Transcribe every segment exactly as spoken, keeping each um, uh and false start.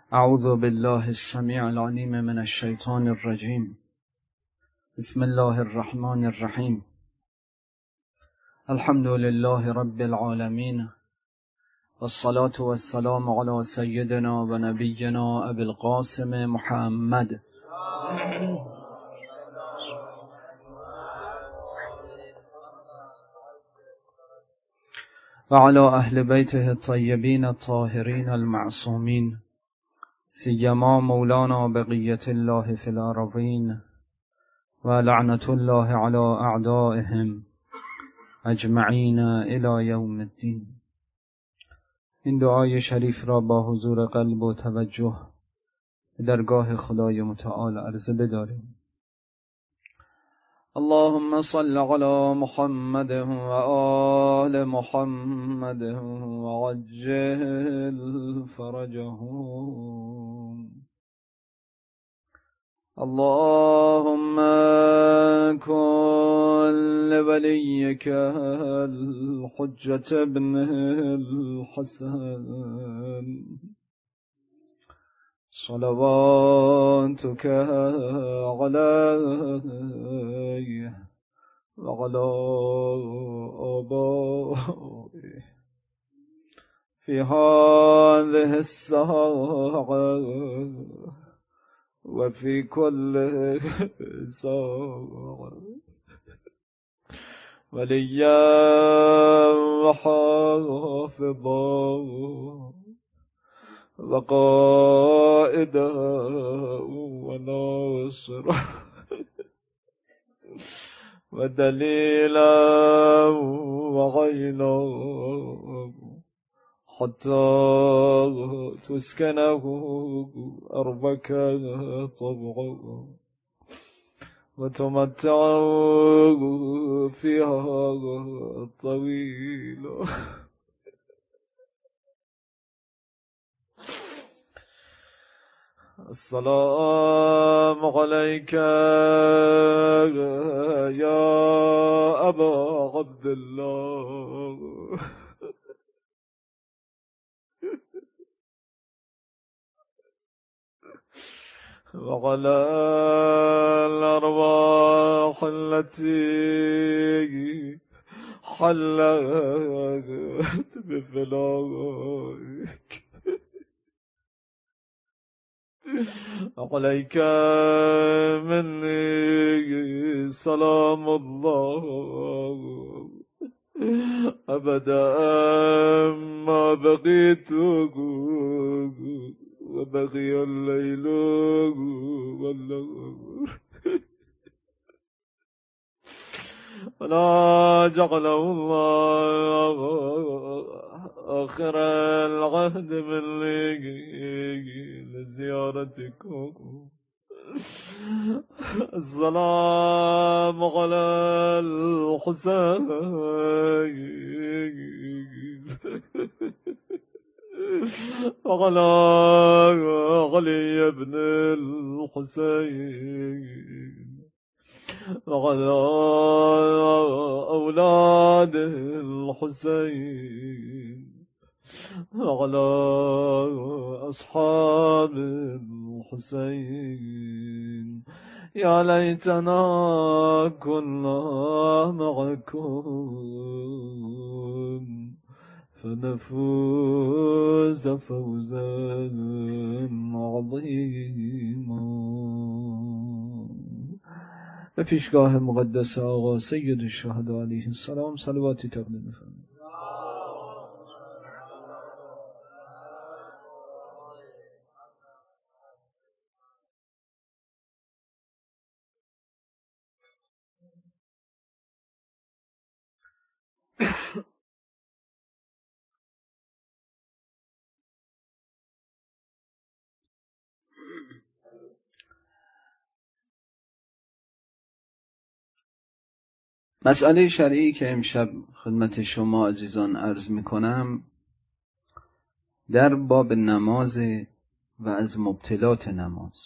اعوذ بالله السمیع العلیم من الشیطان الرجیم. بسم الله الرحمن الرحیم. الحمد لله رب العالمین والصلاة والسلام علی سیدنا و نبینا ابی القاسم محمد و علی اهل بیته الطیبین الطاهرین المعصومین، سیما مولانا بقیة الله فی الارضین و لعنة الله علی اعدائهم اجمعین الی یوم الدین. این دعای شریف را با حضور قلب و توجه به درگاه خدای متعال عرضه بداریم. اللهم صل علی محمد و آل محمد و عجل فرجهم. اللهم كن لوليك الحجة ابن الحسن صلواتك عليه وعلى آبائه في هذه الساعة وفي كل ساعة وليا وحافظا وقائدا وناصرا ودليلا وعينا حتى تسكنه أرضك طوعا وتمتعه فيها طويلا. السلام عليك يا أبا عبد الله وعلى الأرواح التي حلت بفنائك عليك مني سلام الله أبدا ما بقيت وبقي الليل والنهار ولا جعله الله آخر العهد مني لزيارتكم. السلام على الحسين وعلى علي بن الحسين وعلى أولاد الحسين وعلى أصحاب الحسين. يا ليتنا كنا معكم فنفوز فوزا عظيما. به پیشگاه مقدس آقا سید الشهدا علیه السلام صلواتی تقدیم فرمایید. مسئله شرعی که امشب خدمت شما عزیزان عرض می کنم در باب نماز و از مبطلات نماز.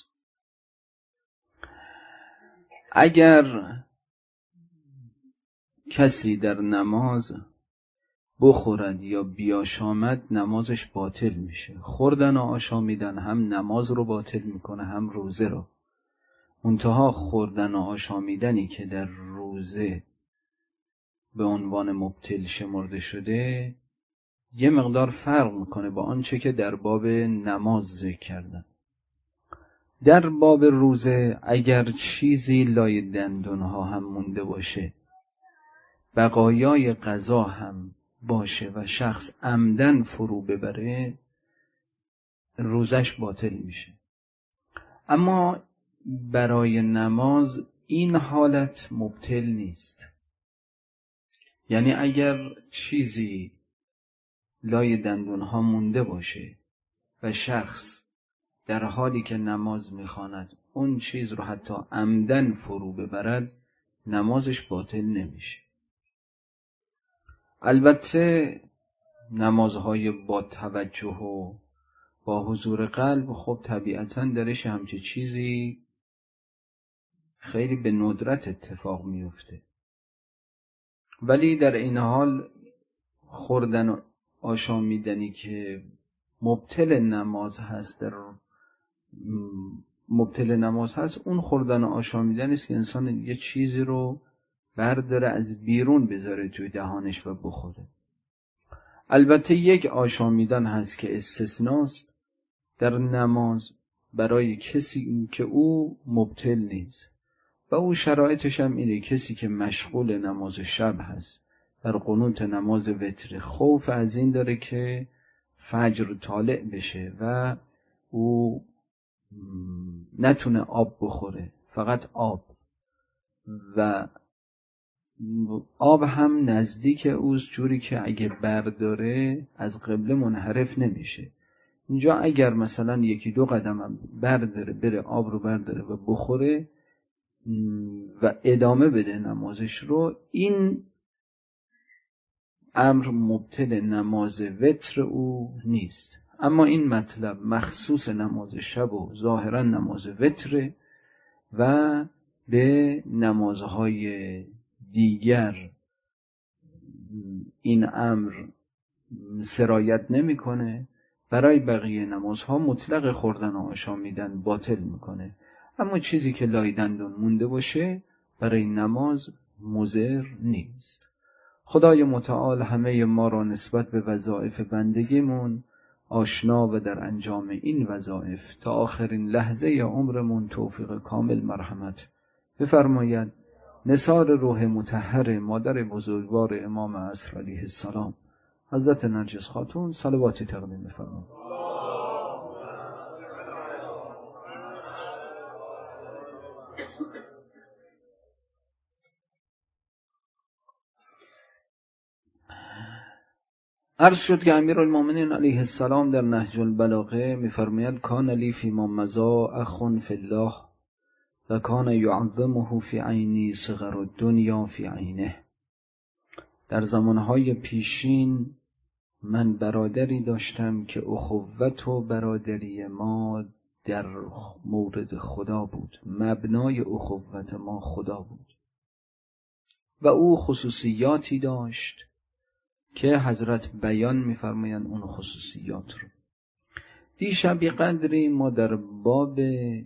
اگر کسی در نماز بخورد یا بیاشامد نمازش باطل میشه. خوردن و آشامیدن هم نماز رو باطل میکنه هم روزه رو. منتها خوردن و آشامیدنی که در روزه به عنوان مبتل شمرده شده یه مقدار فرق میکنه با آنچه که در باب نماز ذکر کردن. در باب روزه اگر چیزی لای دندونها هم مونده باشه، بقایای غذا هم باشه و شخص عمدن فرو ببره، روزش باطل میشه. اما برای نماز این حالت مبطل نیست. یعنی اگر چیزی لای دندونها مونده باشه و شخص در حالی که نماز میخواند اون چیز رو حتی عمدن فرو ببرد، نمازش باطل نمیشه. البته نمازهای با توجه و با حضور قلب خب طبیعتاً درش همچه چیزی خیلی به ندرت اتفاق میفته، ولی در این حال خوردن و آشامیدنی که مبطل نماز هست در مبطل نماز هست، اون خوردن و آشامیدن است که انسان یه چیزی رو برداره از بیرون بذاره توی دهانش و بخوره. البته یک آشامیدن هست که استثناست در نماز برای کسی که او مبطل نیست و او شرایطش هم اینه: کسی که مشغول نماز شب هست، در قنوت نماز وتر، خوف از این داره که فجر طالع بشه و او نتونه آب بخوره، فقط آب، و آب هم نزدیک اوست جوری که اگه برداره از قبله منحرف نمیشه. اینجا اگر مثلا یکی دو قدم هم برداره بره آب رو برداره و بخوره و ادامه بده نمازش رو، این امر مبطل نماز وتر او نیست. اما این مطلب مخصوص نماز شب و ظاهرا نماز وتر و به نمازهای دیگر این امر سرایت نمیکنه. برای بقیه نمازها مطلق خوردن و آشامیدن باطل میکنه، اما چیزی که لای دندون مونده باشه برای نماز مضر نیست. خدای متعال همه ما را نسبت به وظایف بندگیمون آشنا و در انجام این وظایف تا آخرین لحظه عمرمون توفیق کامل مرحمت بفرماید. نثار روح مطهر مادر بزرگوار امام عصر علیه السلام حضرت نرجس خاتون صلواتی تقدیم بفرمایید. عرض شد که امیرالمومنین علیه السلام در نهج البلاغه می‌فرماید: کان لی فیما مضی اخ فی الله و کان یعظمه فی عینی صغر الدنیا فی عینه. در زمانهای پیشین من برادری داشتم که اخوت و برادری ما در مورد خدا بود، مبنای اخوت ما خدا بود و او خصوصیاتی داشت که حضرت بیان می‌فرمایند اون خصوصیات رو. دیشب قدری ما در باب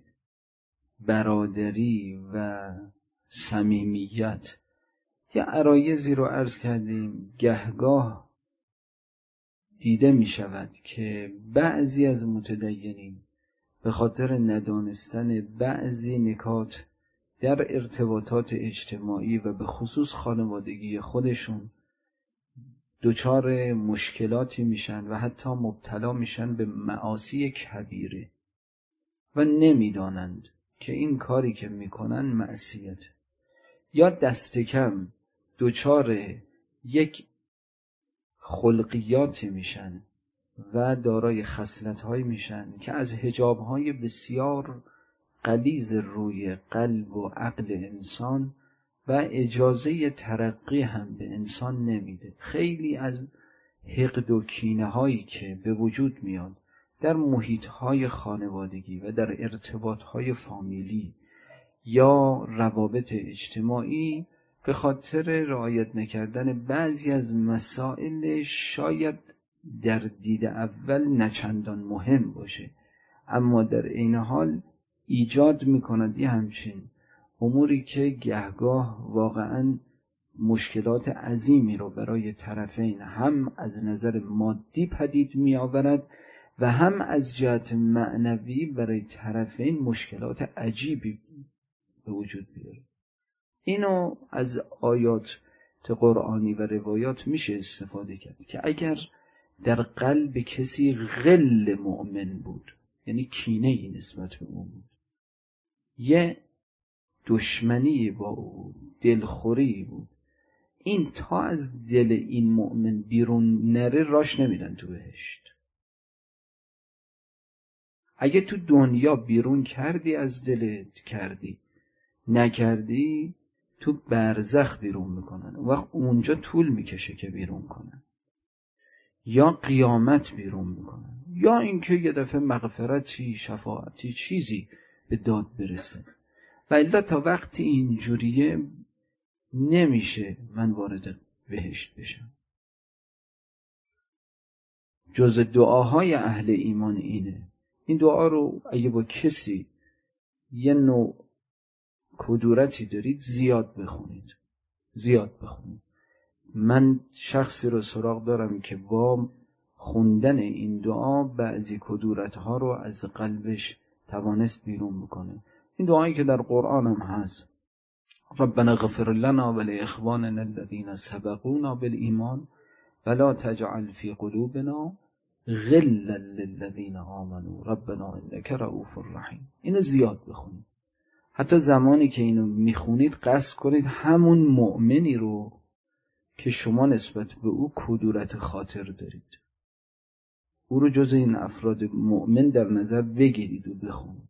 برادری و صمیمیت یه عرایضی رو عرض کردیم. گهگاه دیده می شود که بعضی از متدینین به خاطر ندانستن بعضی نکات در ارتباطات اجتماعی و به خصوص خانوادگی خودشون دچار مشکلاتی میشن و حتی مبتلا میشن به معاصی کبیره و نمیدانند که این کاری که میکنن معصیت، یا دست کم دچار یک خلقیاتی میشن و دارای خصلت‌هایی میشن که از حجاب‌های بسیار غلیظ روی قلب و عقل انسان و اجازه ترقی هم به انسان نمیده. خیلی از حقد و کینه هایی که به وجود میاد در محیط های خانوادگی و در ارتباط های فامیلی یا روابط اجتماعی به خاطر رعایت نکردن بعضی از مسائل شاید در دید اول نچندان مهم باشه، اما در این حال ایجاد میکند یه همچین اموری که گهگاه واقعاً مشکلات عظیمی رو برای طرفین هم از نظر مادی پدید می آورد و هم از جهت معنوی برای طرفین مشکلات عجیبی به وجود بیاره. اینو از آیات قرآنی و روایات میشه استفاده کرد که اگر در قلب کسی غل مؤمن بود، یعنی کینه ای نسبت به اون بود، یه دشمنی با او، دلخوری بود، این تا از دل این مؤمن بیرون نره راش نمیدن تو بهشت. اگه تو دنیا بیرون کردی از دلت کردی، نکردی تو برزخ بیرون میکنن، وقت اونجا طول میکشه که بیرون کنن، یا قیامت بیرون میکنن، یا اینکه یه دفعه مغفرتی شفاعتی چیزی به داد برسه. و الا تا وقتی اینجوریه نمیشه من وارد بهشت بشم. جز دعاهای اهل ایمان اینه. این دعا رو اگه با کسی یه نوع کدورتی دارید زیاد بخونید، زیاد بخونید. من شخصی رو سراغ دارم که با خوندن این دعا بعضی کدورتها رو از قلبش توانست بیرون بکنه. این دعایی که در قرآن هم هست، ربنا اغفر لنا ولاخواننا الذين سبقونا بالایمان ولا تجعل في قلوبنا غلا للذین آمنوا ربنا انک رؤوف رحیم. اینو زیاد بخونید. حتی زمانی که اینو میخونید قصد کنید همون مؤمنی رو که شما نسبت به او کدورت خاطر دارید، او رو جز این افراد مؤمن در نظر بگیرید و بخونید.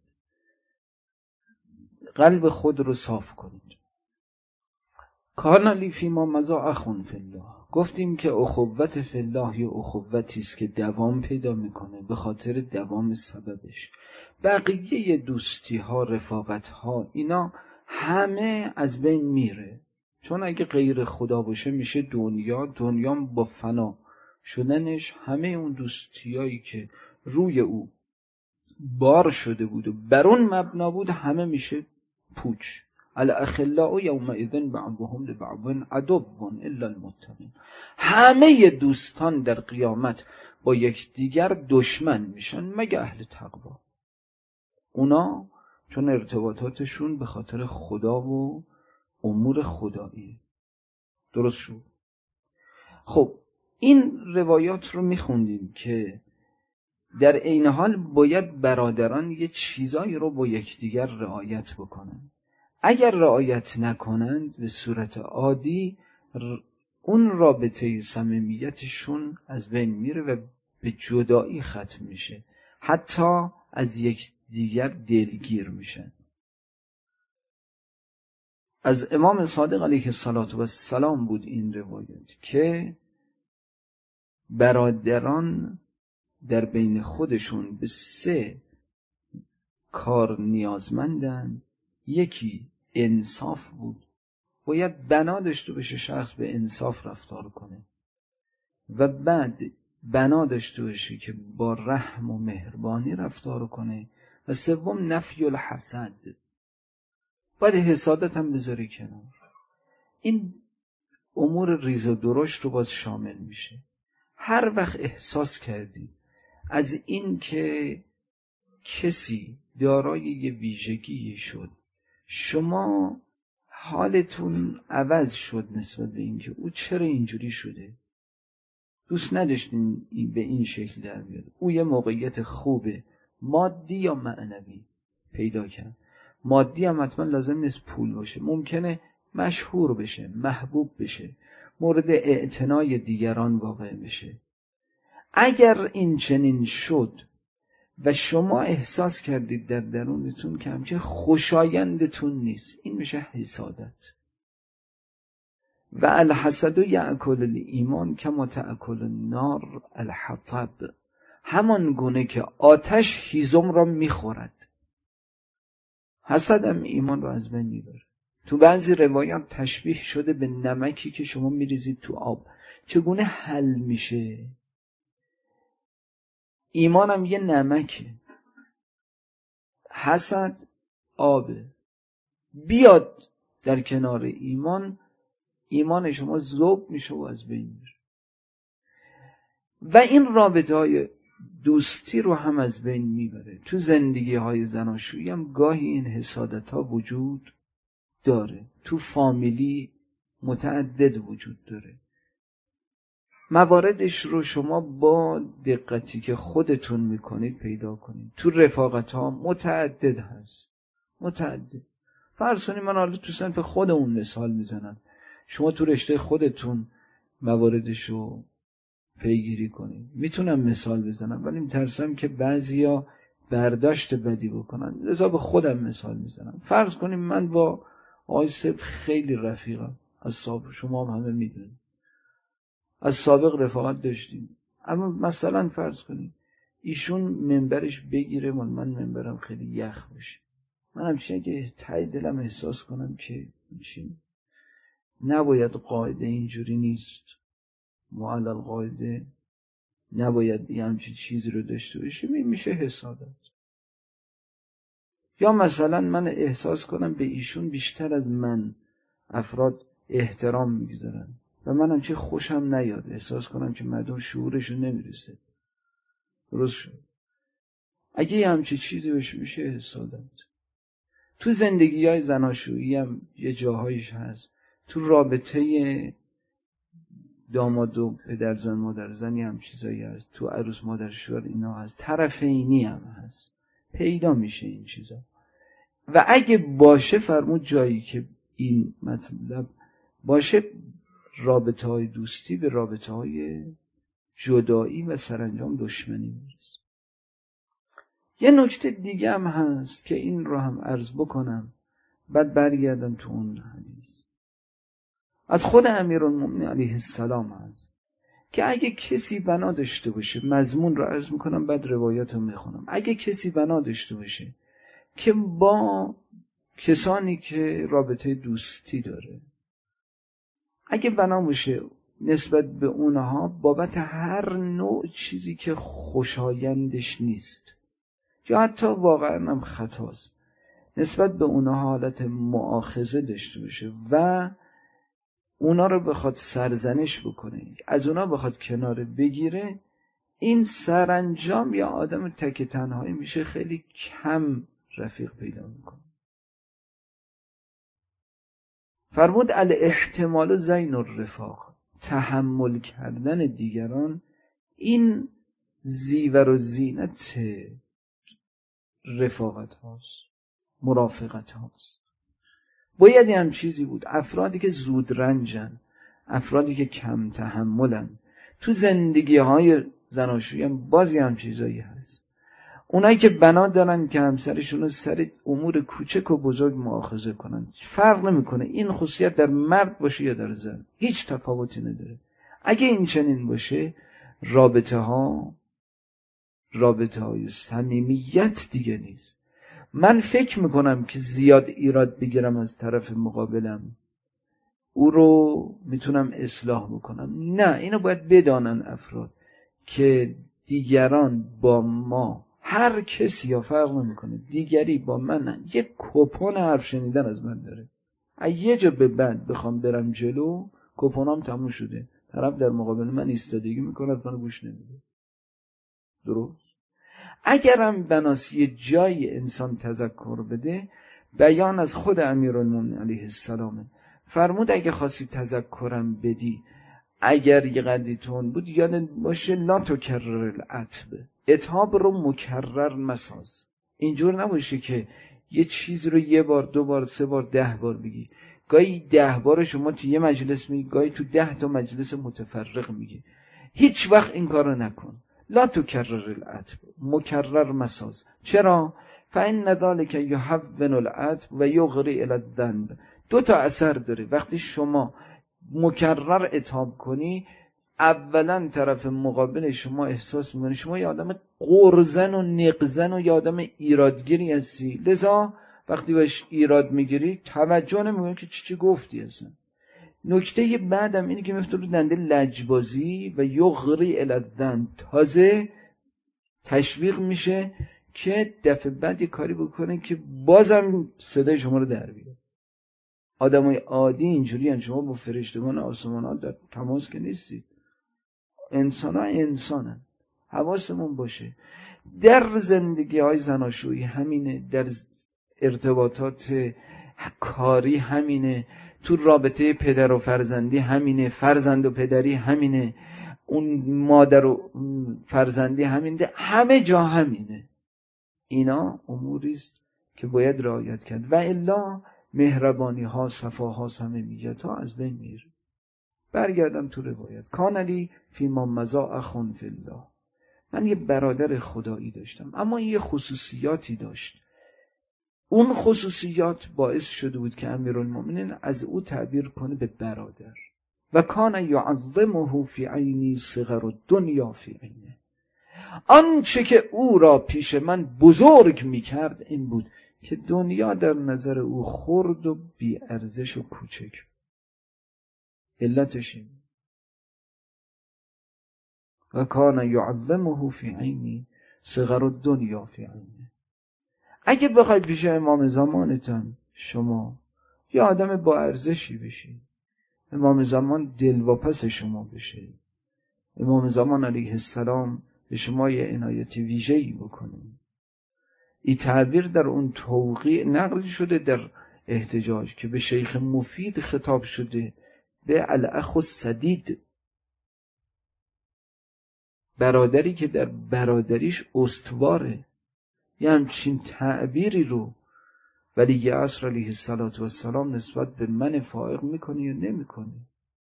قلب خود رو صاف کنید. کان لی فیما مضی اخ فی الله. گفتیم که اخوت فی الله یه اخوتی است که دوام پیدا میکنه به خاطر دوام سببش. بقیه دوستی ها، رفاقت ها، اینا همه از بین میره، چون اگه غیر خدا باشه میشه دنیا دنیا با فنا شدنش همه اون دوستیایی که روی او بار شده بود و بر اون مبنا بود همه میشه پوچ. الاخلاء یومئذ بعضهم لبعض عدو الا المتقین. همه دوستان در قیامت با یکدیگر دشمن میشن مگه اهل تقوا. اونا چون ارتباطاتشون به خاطر خدا و امور خدایی. درست شد؟ خب این روایات رو میخوندیم که در این حال باید برادران یه چیزایی رو با یکدیگر رعایت بکنن. اگر رعایت نکنند به صورت عادی اون رابطه صمیمیتشون از بین میره و به جدایی ختم میشه، حتی از یک دیگر دلگیر میشن. از امام صادق علیه السلام بود این روایت که برادران در بین خودشون به سه کار نیازمندن. یکی انصاف بود، باید بنا داشته باشه شخص به انصاف رفتار کنه، و بعد بنا داشته باشه که با رحم و مهربانی رفتار کنه، و سوم نفی الحسد، باید حسادت هم بذاری کنار. این امور ریز و درشت رو باز شامل میشه. هر وقت احساس کردی از این که کسی دارای یه ویژگی شد، شما حالتون عوض شد نسبت به این که او چرا اینجوری شده، دوست نداشتین این به این شکل در بیاد، او یه موقعیت خوبه مادی یا معنوی پیدا کرد. مادی هم حتما لازم نیست پول باشه، ممکنه مشهور بشه، محبوب بشه، مورد اعتنای دیگران واقع بشه. اگر این چنین شد و شما احساس کردید در درونتون که همچه خوشایندتون نیست، این میشه حسادت. و الحسد یأکل الایمان کما تأکل النار الحطب. همان گونه که آتش هیزم را میخورد، حسد هم ایمان را از بین میبره. تو بعضی روایات تشبیه شده به نمکی که شما میریزید تو آب. چگونه حل میشه؟ ایمانم یه نمکه، حسد آبه. بیاد در کنار ایمان، ایمان شما ذوب میشه و از بین میره و این رابطه های دوستی رو هم از بین میبره. تو زندگی های زناشویی هم گاهی این حسادت ها وجود داره، تو فامیلی متعدد وجود داره. مواردش رو شما با دقتی که خودتون میکنید پیدا کنید. تو رفاقت ها متعدد هست، متعدد. فرض کنید من حالا تو صنف خودمون مثال میزنم، شما تو رشته خودتون مواردش رو پیگیری کنید. میتونم مثال بزنم ولی میترسم که بعضیا برداشت بدی بکنن، لذا به خودم مثال میزنم. فرض کنید من با آقای صبح خیلی رفیقم، از سابق شما هم همه میدونید، از سابق رفاقت داشتیم، اما مثلا فرض کنید ایشون منبرش بگیره مال من منبرم خیلی یخ باشه، من همچنین اگه ته دلم احساس کنم که چی نباید، قاعده اینجوری نیست، معلل قاعده نباید یه همچین چیزی رو داشته باشه، میشه حسادت. یا مثلا من احساس کنم به ایشون بیشتر از من افراد احترام میگذارن و منم چه خوشم نیاد، احساس کنم که مردم شعورشون نمیرسه. درست شد؟ اگه یه همچین چیزی بشه میشه حسادت. تو زندگی های زناشویی هم یه جاهایش هست، تو رابطه داماد و پدرزن مادرزنی هم چیزایی هست، تو عروس مادر شوهر اینا هست، طرفینی هم هست، پیدا میشه این چیزا. و اگه باشه فرمود جایی که این مطلب باشه، رابطه های دوستی به رابطه های جدایی و سرانجام دشمنی میرسه. یه نکته دیگه هم هست که این رو هم عرض بکنم بعد برگردم تو اون حدیث. از خود امیرالمومنین علیه السلام هست که اگه کسی بنا داشته باشه، مضمون رو عرض میکنم بعد روایات رو میخونم، اگه کسی بنا داشته باشه که با کسانی که رابطه دوستی داره، اگه بنا باشه نسبت به اونها بابت هر نوع چیزی که خوشایندش نیست یا حتی واقعا هم خطاست، نسبت به اونها حالت مؤاخذه داشته باشه و اونا رو بخواد سرزنش بکنه، از اونا بخواد کنار بگیره، این سرانجام یا آدم تک تنهایی میشه، خیلی کم رفیق پیدا میکنه. فرمود الاحتمال زین الرفاق، تحمل کردن دیگران این زیور و زینت رفاقت هاست، مرافقت هاست. باید هم چیزی بود. افرادی که زود رنجن، افرادی که کم تحملن، تو زندگی های زناشویی هم بازی هم چیزایی هست. اونایی که بنا دارن که همسرشون رو سر امور کوچک و بزرگ مؤاخذه کنن، فرق نمیکنه این خصوصیت در مرد باشه یا در زن، هیچ تفاوتی نداره. اگه این چنین باشه، رابطه ها رابطه های صمیمیت دیگه نیست. من فکر میکنم که زیاد ایراد بگیرم از طرف مقابلم، او رو میتونم اصلاح بکنم. نه، اینو باید بدانن افراد که دیگران با ما، هر کسی یا فرق نمیکنه، دیگری با من یک کپون حرف شنیدن از من داره. اگه یه جا به بعد بخوام برم جلو، کپونام تموم شده، طرف در مقابل من ایستادگی میکنه، من گوش نمیده. درست؟ اگرم بناس یه جایی انسان تذکر بده، بیان از خود امیرالمومنین علیه السلام فرمود اگه خواستی تذکرم بدی، اگر یه قدری تون بود، یاد باشه لا تکرر العتب، عتاب رو مکرر مساز. اینجور نباشه که یه چیز رو یه بار، دو بار، سه بار، ده بار بگی. گاهی ده بار شما تو یه مجلس میگی، گاهی تو ده تا مجلس متفرق میگی. هیچ وقت این کارو نکن. لا تکرر العتب، مکرر مساز. چرا؟ فإن ذلک یحون العتب و یغری الی الذنب. دو تا اثر داره. وقتی شما مکرر عتاب کنی، اولا طرف مقابل شما احساس میکنه شما یه آدم قرزن و نقزن و یه آدم ایرادگیری هستی، لذا وقتی باش ایراد میگیری توجه نمیکنی که چی چی گفتی اصلا. نکته بعدم اینه که میفته رو دنده لجبازی و یغری الذن، تازه تشویق میشه که دفعه بعد یه کاری بکنه که بازم صدای شما رو در بیاره. آدمای عادی اینجوری هستند، شما با فرشتگان آسمان ها در تماس که نیستید. انسان ها انسان هستند. حواسمون باشه در زندگی های زناشویی همینه، در ارتباطات کاری همینه، تو رابطه پدر و فرزندی همینه، فرزند و پدری همینه، اون مادر و فرزندی همینه، همه جا همینه. اینا اموری است که باید رعایت کرد و الا مهربانی ها، صفاها، صمیمیت ها از بین میره. برگردم تو روایت. کان لی فیما مضی اخ فی الله، من یه برادر خدایی داشتم اما یه خصوصیاتی داشت. اون خصوصیات باعث شده بود که امیرالمومنین از او تعبیر کنه به برادر. و کان یعظمه فی عینی صغر الدنیا فی عینه، آنچه که او را پیش من بزرگ میکرد این بود که دنیا در نظر او خرد و بی ارزش و کوچک. علتش این. و کان یعظمه فی عینی صغر الدنیا فی عینه. اگه بخوای پیش امام زمانتان شما یه آدم با ارزشی بشی، امام زمان دلواپس شما بشه، امام زمان علیه السلام به شما یه عنایت ویژه‌ای بکنه. این تعبیر در اون توقیع نقل شده در احتجاج که به شیخ مفید خطاب شده، به الاخ السدید، برادری که در برادریش استواره. یه همچین تعبیری رو ولی عصر علیه السلام نسبت به من فائق میکنه یا نمیکنه؟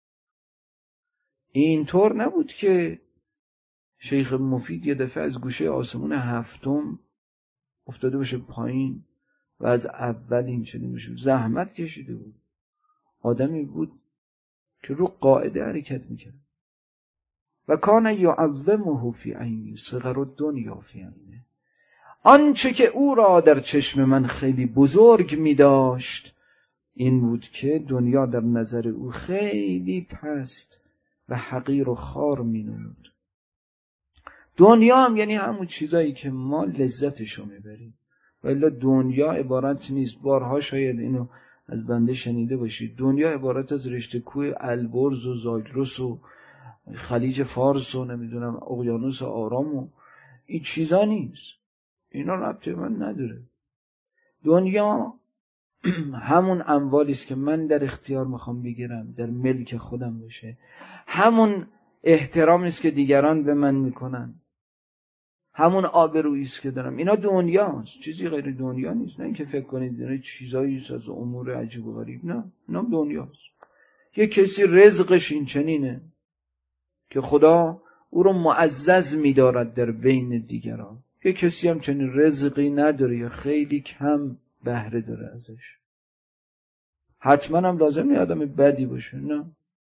اینطور نبود که شیخ مفید یه دفعه از گوشه آسمون هفتم افتاده باشه پایین و از اول این چنین باشه. زحمت کشیده بود، آدمی بود که رو قاعده حرکت میکرد. و کان یعظمه فی عینی صغر الدنیا فی عینه، آنچه که او را در چشم من خیلی بزرگ می داشت این بود که دنیا در نظر او خیلی پست و حقیر و خار می نمود. دنیا هم یعنی همون چیزایی که ما لذتشو می بریم، ولی دنیا عبارت نیست. بارها شاید اینو از بنده شنیده باشید، دنیا عبارت از رشته کوه البرز و زاگرس و خلیج فارس و نمیدونم اقیانوس آرام و این چیزا نیست. اینا ربطی من نداره. دنیا همون اموالی است که من در اختیار میخوام بگیرم، در ملک خودم باشه، همون احترامی است که دیگران به من میکنن، همون آبرویی است که دارم. اینا دنیاست، چیزی غیر دنیا نیست. نه اینکه فکر کنید اینا چیزایی از امور عجیب و غریب، نه، اینا دنیاست. یه کسی رزقش این چنینه که خدا او رو معزز می‌دارد در بین دیگران، یه کسی هم چنین رزقی نداره یا خیلی کم بهره داره ازش. حتما هم لازم نیست آدم بدی باشه، نه.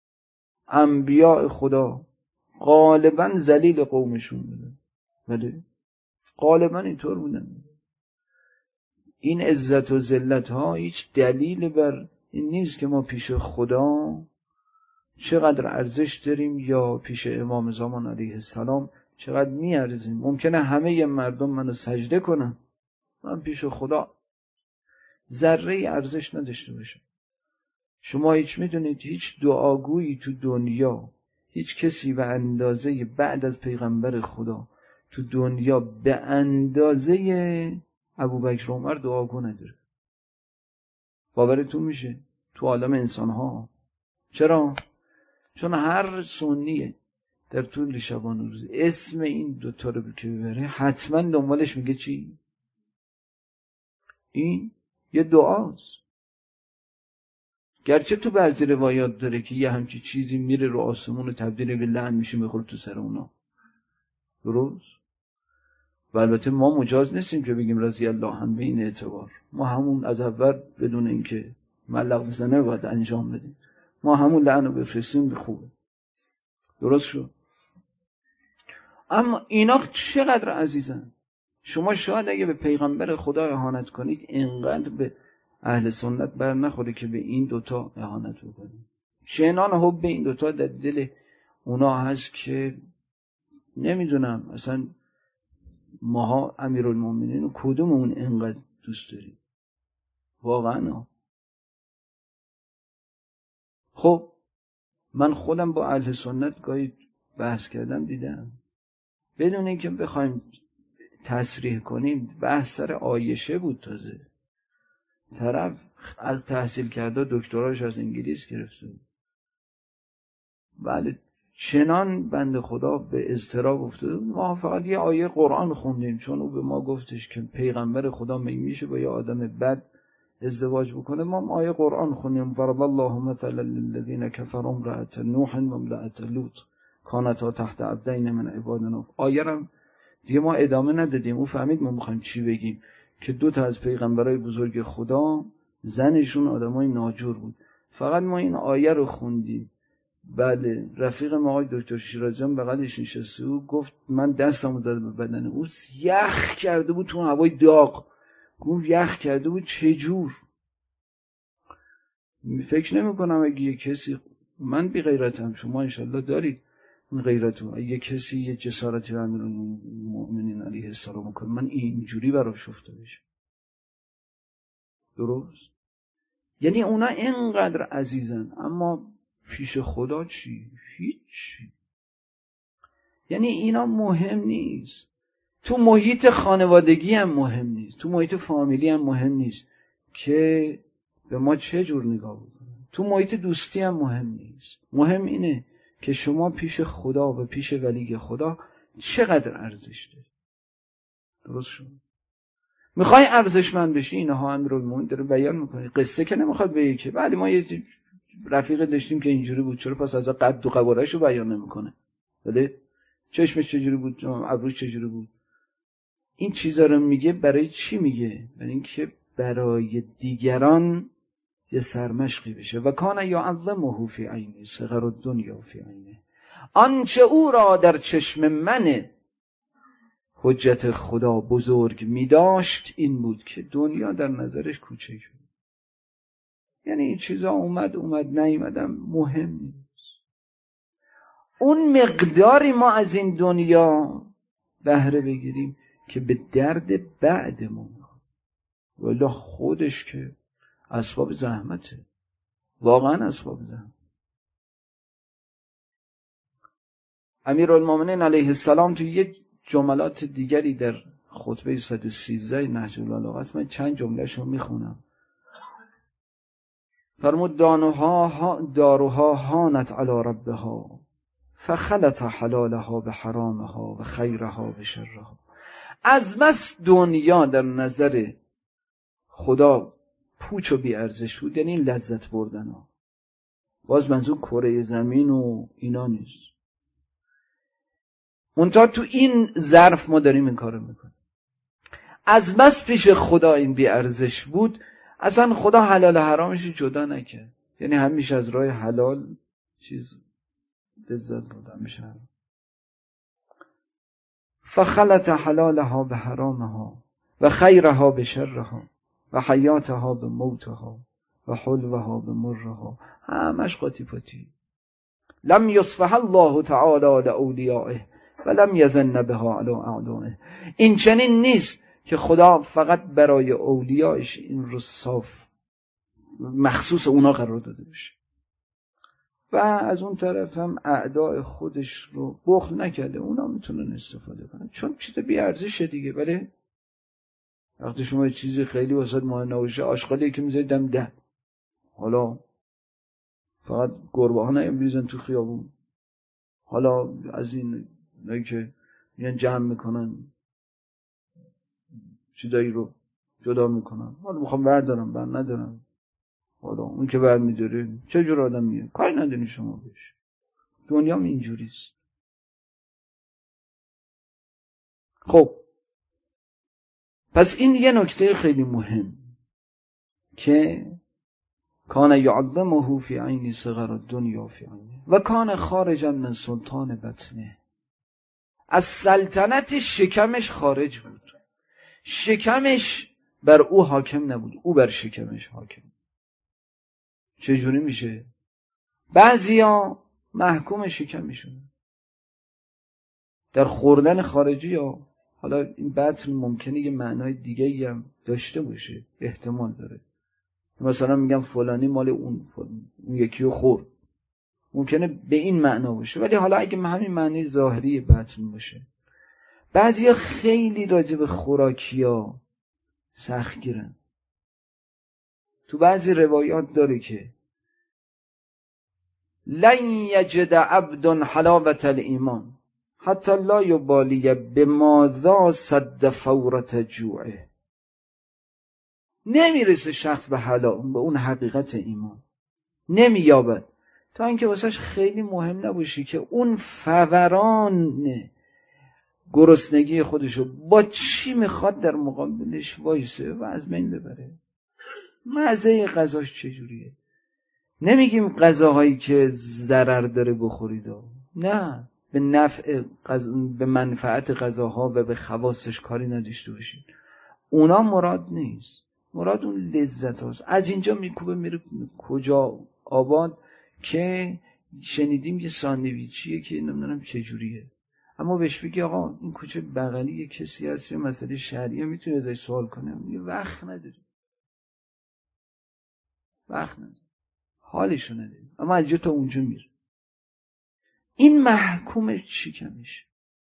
انبیاء خدا غالبا ذلیل قومشون بودن، ولی غالبا اینطور بودن. این عزت و ذلت ها هیچ دلیل بر این نیست که ما پیش خدا چقدر ارزش داریم یا پیش امام زمان علیه السلام چقدر میارزیم. ممکنه همه مردم منو سجده کنن، من پیش خدا ذره ارزش نداشته باشم. شما هیچ میدونید هیچ دعاگویی تو دنیا، هیچ کسی به اندازه بعد از پیغمبر خدا تو دنیا به اندازه ابوبکر و عمر دعاگو نداره. باورتون میشه؟ تو عالم انسان ها. چرا؟ چون هر سنیه در طول شبان و روز اسم این دوتا رو که ببره حتما دنبالش میگه چی؟ این یه دعاست. گرچه تو بعضی روایات داره که یه همچی چیزی میره رو آسمون و تبدیل به لعن میشه میخوره تو سر اونا، درست؟ و البته ما مجاز نیستیم که بگیم رضی الله عنه به این اعتبار. ما همون از اول بدون اینکه ملق بزنه باید انجام بدیم، ما همون لعن رو بفرستیم به خوبه، درست شد؟ اما اینا چقدر عزیزن، شما شاید اگه به پیغمبر خدا اهانت کنید اینقدر به اهل سنت بر نخوره که به این دوتا اهانت بکنید. چنان حب این دوتا در دل اونا هست که نمیدونم اصلا ماها امیرالمومنین و کدوممون اینقدر دوست داریم واقعا. خب من خودم با اهل سنت گاهی بحث کردم دیدم، بدون اینکه بخوایم تصریح کنیم، بحث سر عایشه بود. تازه طرف از تحصیل کرده دکتراش از انگلیس گرفته بود. بله چنان بنده خدا به اضطراب افتاده. ما فقط یه آیه قرآن خوندیم چون او به ما گفتش که پیغمبر خدا می میشه با یه آدم بد ازدواج بکنه. ما آیه قرآن خوندیم ضرب الله مثلا للذین کفروا امرأة نوح و امرأة لوط کانتا تحت عبدین من عبادنا. آیه رو دیگه ما ادامه ندادیم. او فهمید ما میخوایم چی بگیم، که دو تا از پیغمبرای بزرگ خدا زنشون آدمای ناجور بود. فقط ما این آیه رو خوندیم. بله رفیق ما آقای دکتر شیرازیان بغلش نشسته بود، گفت من دستمو داد به بدن او، یخ کرده بود تو هوای داغ. گفت یخ کرده بود چجور؟ فکر نمی کنم اگه یه کسی، من بی غیرتم، شما انشالله دارید این غیرتو، اگه کسی یه جسارتی به امیرالمومنین علیه السلام کنه من اینجوری براش افتاده بشه. درست؟ یعنی اونا اینقدر عزیزن، اما پیش خدا چی؟ هیچی. یعنی اینا مهم نیست. تو محیط خانوادگی هم مهم نیست، تو محیط فامیلی هم مهم نیست که به ما چه جور نگاه بکنن، تو محیط دوستی هم مهم نیست. مهم اینه که شما پیش خدا و پیش ولی خدا چقدر ارزش داری. درست شد؟ میخوای ارزشمند بشی، اینها امیرالمومنین داره بیان میکنه. قصه که نمیخواد بگه که بعد ما یه رفیق داشتیم که اینجوری بود، چرا پس از قد و قواره‌شو بیان نمیکنه؟ ولی چشمش چجوری بود، ابروش چجوری بود؟ این چیزا رو میگه برای چی میگه؟ برای اینکه برای دیگران یه سرمشقی بشه. و کان یعظمه فی عینه صغر الدنیا فی عینه. آنچه او را در چشم من حجت خدا بزرگ میداشت این بود که دنیا در نظرش کوچک بود. یعنی این چیزا اومد اومد نیومدم مهم نیست. اون مقداری ما از این دنیا بهره بگیریم که به درد بعدمون میخواد. والله خودش که اسباب زحمته، واقعا اسباب زحمت. امیرالمومنین علیه السلام تو یه جملات دیگری در خطبه صد و سیزده نهج البلاغه است، من چند جمله‌شو میخونم. فرمود دانوها داروها هانت علی ربها فخلط حلالها به حرامها و خیرها به شرها. از بس دنیا در نظر خدا پوچ و بی ارزش بود، یعنی این لذت بردن ها. باز منظور کره زمین و اینا نیست. منتها تو این ظرف ما داریم این کارو میکنیم. از بس پیش خدا این بی ارزش بود، اصلا خدا حلال و حرامش جدا نکرد. یعنی همیشه از راه حلال چیز لذت بردن میشه. فخلط حلالها به حرامها و خیرها به شرها و حیاتها به موتها و حلوها به مرها. همش قاطی پاتی. لم یصفح الله تعالی لاولیائه و لم یزن بها علی اعدائه. این چنین نیست که خدا فقط برای اولیائش این رو صاف مخصوص اونا قرار داده باشه و از اون طرف هم اعداء خودش رو بخل نکرده، اونا میتونن استفاده کنن چون چیز بی ارزشه دیگه. ولی وقتی شما یه چیزی خیلی واسه مهم نباشه، آشغالی که میذاری دم ده، حالا فقط گربه ها نمیریزن تو خیابون، حالا از این نایی که میان جمع میکنن چیزایی رو جدا میکنن، حالا میخوام بردارم بر ندارم، حالا اون که بر میداره چه جور آدم میه، کاری نداری شما بهش. دنیا هم اینجوریست. خب پس این یه نکته خیلی مهم که کان یعظمه فی عین صغر الدنیا فی عینه و کان خارجا من سلطان بطنه. از سلطنت شکمش خارج بود. شکمش بر او حاکم نبود، او بر شکمش حاکم. چجوری میشه؟ بعضیا محکوم شکمشون در خوردن خارجی، یا حالا این بطن ممکنه یه معنای دیگه‌ای هم داشته باشه، احتمال داره. مثلا میگم فلانی مال اون فلانی. اون یکی رو خورد، ممکنه به این معنا باشه، ولی حالا اگه همین معنی ظاهری بطن باشه. بعضیا خیلی راجع به خوراکیا سخت گیرن. تو بعضی روایات داره که لن یجد عبد حلاوة الایمان حتی لا یبالی بماذا صد فورة جوعه. نمیرسه شخص به حلا، به اون حقیقت ایمان نمییابد تا اینکه واسش خیلی مهم نباشه که اون فوران گرسنگی خودشو با چی میخواد در مقابلش وایسه و از بین ببره. مزه غذاش چجوریه؟ نمیگیم غذاهایی که ضرر داره بخورید، نه، به نفع غذا، به منفعت غذاها و به خواصش کاری نداشته باشید. اونا مراد نیست، مراد اون لذت هاست. از اینجا میکوبه میره کجا آباد که شنیدیم یه ساندویچیه که نمیدونم چجوریه، اما بهش بگی آقا این کوچه بغلی یه کسی هست یه مسئله شرعیه میتونی ازش سوال کنه، یه وقت نداری، وقت نداری، حالشو نداری، اما از جا تا اونجا میره. این محکوم چی کمیشه؟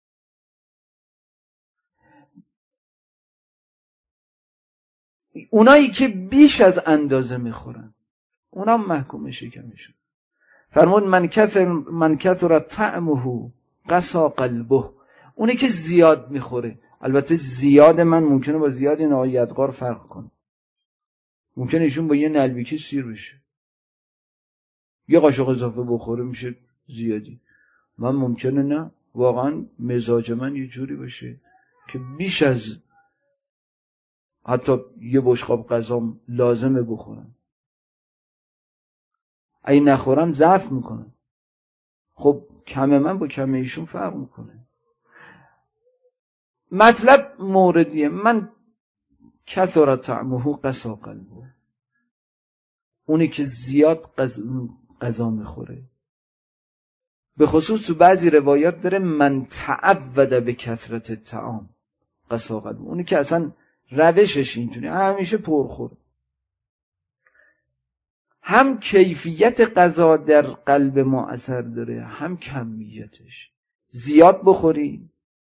اونایی که بیش از اندازه میخورن اونا محکوم شکمشون. فرمود من کثر من کثر طعمه قسا قلبه. اونی که زیاد میخوره، البته زیاد من ممکنه با زیاد نایدقار فرق کنه، ممکنه ایشون با یه نلبیکی سیر بشه، یه قاشق اضافه بخوره میشه زیادی. من ممکنه نه، واقعا مزاج من یه جوری باشه که بیش از حتی یه بشقاب غذا لازمه بخورم، اگه نخورم ضعف میکنم. خب کم من با کم ایشون فرق میکنه. مطلب موردیه، من کثر طعمه قسا قلبه. اونی که زیاد غذا میخوره، به خصوص تو بعضی روایات داره من تعود به کثرت الطعام قسا قلبه. اونی که اصلا روشش اینجوری همیشه پرخور، هم کیفیت غذا در قلب ما اثر داره هم کمیتش. زیاد بخوری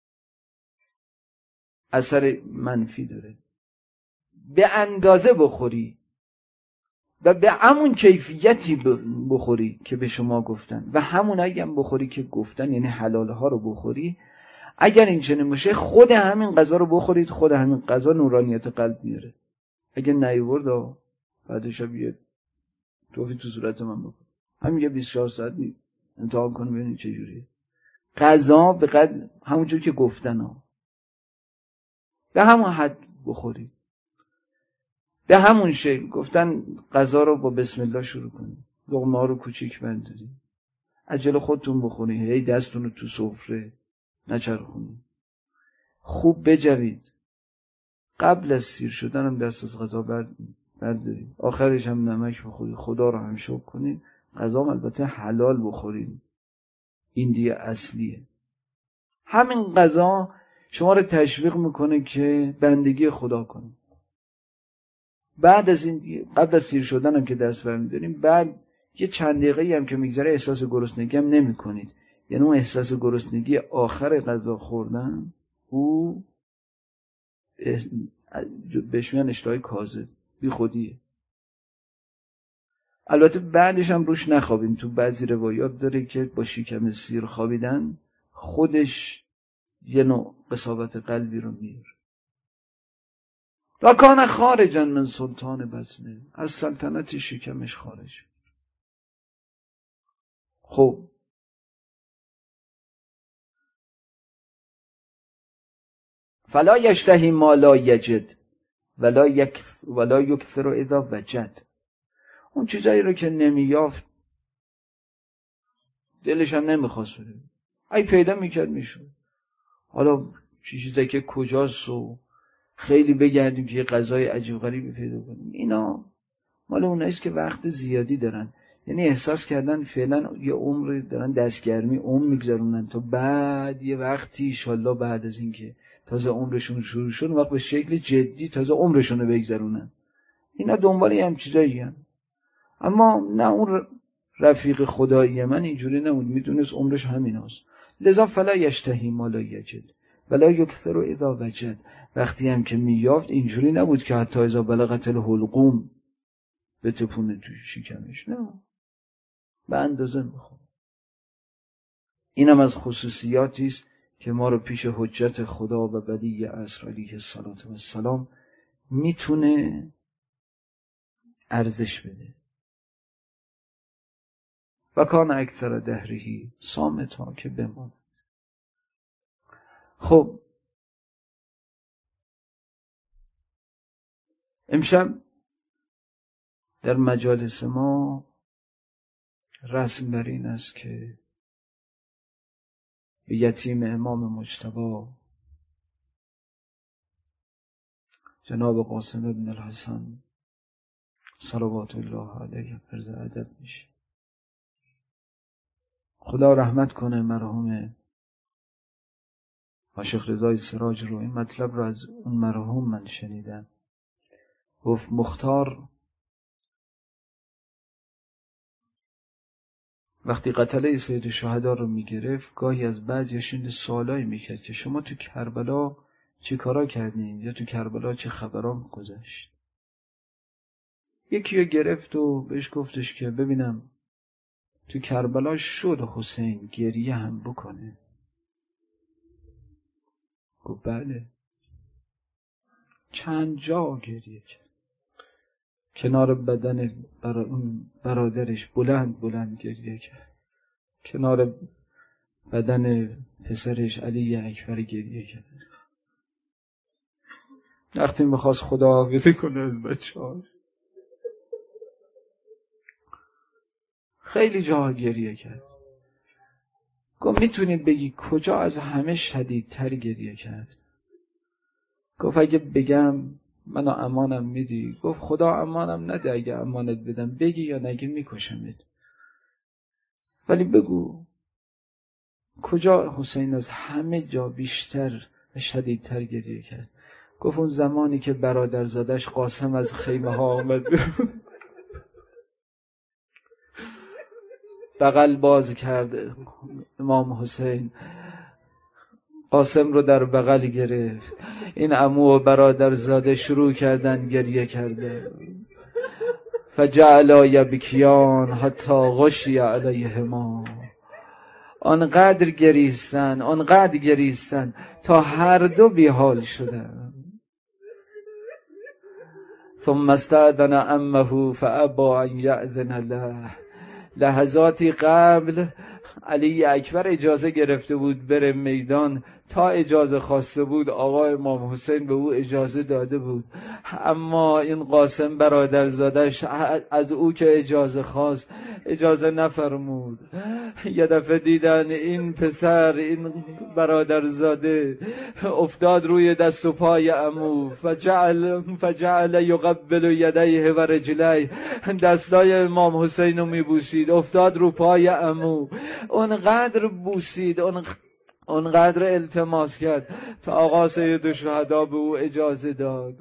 اثر منفی داره، به اندازه بخوری و به همون کیفیتی بخوری که به شما گفتن و همون هم بخوری که گفتن، یعنی حلال ها رو بخوری. اگر این چنین باشه خود همین غذا رو بخورید، خود همین غذا نورانیت قلب میاره. اگه نیورد بعدش یه توفی تو صورت من بکن، همین یه بیست و چهار ساعت امتحان کنم ببینید چه جوریه. غذا به قدر همونجور که گفتن ها به همون حد بخورید، به همون شکل گفتن غذا رو با بسم الله شروع کنید، لقمه ها رو کوچیک بندارید، عجل خودتون بخورید، هی دستتون رو تو سفره نچرخونید، خوب بجوید، قبل از سیر شدن هم دست از غذا بردارید، آخرش هم نمک بخورید، خدا رو هم شکر کنید. غذا البته حلال بخورید، این دیگه اصلیه. همین غذا شما رو تشویق میکنه که بندگی خدا کنید. بعد از این قبل از سیر شدن هم که دست برمیداریم، بعد یه چند دقیقه هم که میگذره احساس گرسنگی هم نمی کنید. یعنی اون احساس گرسنگی آخر غذا خوردن او بهش میگن اشتهای کاذب، بی خودیه. البته بعدش هم روش نخوابیم. تو بعضی روایات داره که با شکم سیر خوابیدن خودش یه نوع قساوت قلبی رو میاره. و کان خارجا من سلطان بطنه، از سلطنت شکمش خارج. خب فلا یشتهی ما لا یجد ولا یک ولا یکثر اذا وجد. اون چیزایی رو که نمیافت دلش هم نمیخواست بده، ای پیدا میکرد میشد. حالا چیزی که کجاست و خیلی بگردیم که یه غذای عجیب غریبی پیدا کنیم. اینا مال اوناییست که وقت زیادی دارن، یعنی احساس کردن فعلا یه عمر دارن دستگرمی عمر میگذرونن تا بعد یه وقتی انشالله بعد از اینکه تازه عمرشون شروع شد وقت به شکل جدی تازه عمرشون رو بگذرونن. اینا دنبال یه هم چیزایی هن. اما نه، اون رفیق خدایی من اینجوری نمود، میدونست عمرش همین هست. لذا فلا یشتهی ما لا یجد ولا یکثر اذا وجد. وقتی هم که میافت اینجوری نبود که حتی اذا بلغت الحلقوم بتپونه تو شکمش، نه، به اندازه میخواد. اینم از خصوصیاتی است که ما رو پیش حجت خدا و ولی عصر علیه السلام میتونه ارزش بده. و کان اکثر دهرهی صامتا که بماند. خب امشب در مجالس ما رسم بر این است که به یتیم امام مجتبی جناب قاسم ابن الحسن صلوات الله علیه عرض ادب میشه. خدا رحمت کنه مرحوم عاشق رضای سراج رو. این مطلب رو از اون مرحوم من شنیدم. گفت مختار وقتی قتله سید شهدا رو میگرفت گاهی از بعضیشون سوالایی میکرد که شما تو کربلا چی کارا کردین یا تو کربلا چه خبرام گذشت. یکی رو گرفت و بهش گفتش که ببینم تو کربلا شد حسین گریه هم بکنه. گفت بله. چند جا گریه کرد. کنار بدن برا اون برادرش بلند بلند گریه کرد. کنار بدن پسرش علی اکبر گریه کرد. وقتی میخواست خداحافظی کنه از بچه‌هاش خیلی جاها گریه کرد. گفت میتونید بگی کجا از همه شدیدتر گریه کرد؟ گفت اگه بگم منو امانم میدی؟ گفت خدا امانم نده، اگه امانت بدم بگی یا نگی میکشمت. ولی بگو کجا حسین از همه جا بیشتر و شدیدتر گریه کرد؟ گفت اون زمانی که برادرزادش قاسم از خیمه ها آمد بغل باز کرد امام حسین، قاسم رو در بغل گرفت. این عمو و برادرزاده شروع کردن گریه کرده. فجعلا یبکیان حتی غشی علیهما. آنقدر گریستن آنقدر گریستن تا هر دو بیحال شدن. ثم استأذن عمه فابى ان یأذن له. لحظاتی قبل علی اکبر اجازه گرفته بود بره میدان، تا اجازه خواسته بود آقا امام حسین به او اجازه داده بود. اما این قاسم برادرزادش از او که اجازه خواست اجازه نفرمود. یه دفعه دیدن این پسر این برادرزاده افتاد روی دست و پای عمو. فجعل فجعل یقبل یدیه و رجلیه. دستای امام حسین رو میبوسید. افتاد رو پای عمو. اونقدر بوسید اونقدر اونقدر التماس کرد تا آقا سید شهدا به او اجازه داد.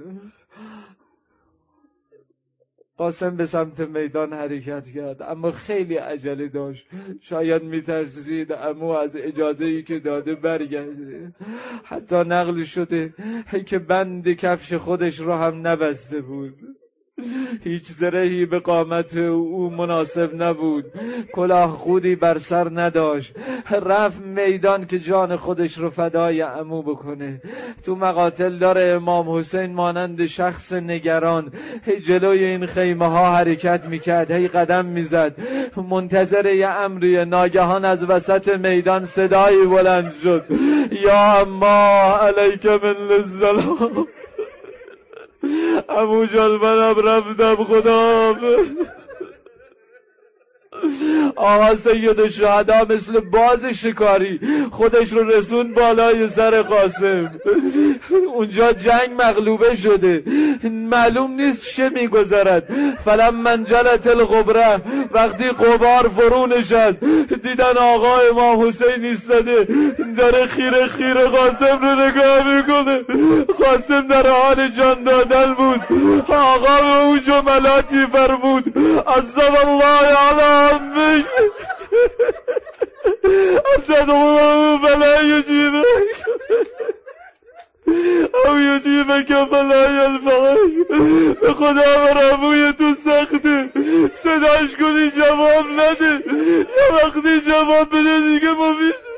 قاسم به سمت میدان حرکت کرد، اما خیلی عجله داشت. شاید میترسید عمو از اجازه‌ای که داده برگرده. حتی نقل شده که بند کفش خودش رو هم نبسته بود. هیچ زرهی به قامت او مناسب نبود. کلاه خودی بر سر نداشت. رفت میدان که جان خودش رو فدای عمو بکنه. تو مقاتل داره امام حسین مانند شخص نگران هی جلوی این خیمه ها حرکت میکرد، هی قدم میزد منتظر یه امری. ناگهان از وسط میدان صدایی بلند شد یا اما علیک من السلام. عمو جان منم رفتم خدا. آقا سید شهدا مثل باز شکاری خودش رو رسون بالای سر قاسم. اونجا جنگ مغلوبه شده، معلوم نیست چه میگذرد. فلما انجلت الغبره، وقتی غبار فرو نشست دیدن آقا امام حسین ایستاده داره خیره خیره قاسم رو نگاه میکنه. قاسم در حال جان دادن بود. آقا به اون جملاتی فرمود عذب الله علی امک اتدعوه فلا یجیبک او یجیبک فلا یلفظک. به خدا براموی تو سخته، صداش کنی جواب نده، یه وقتی جواب بده دیگه مفید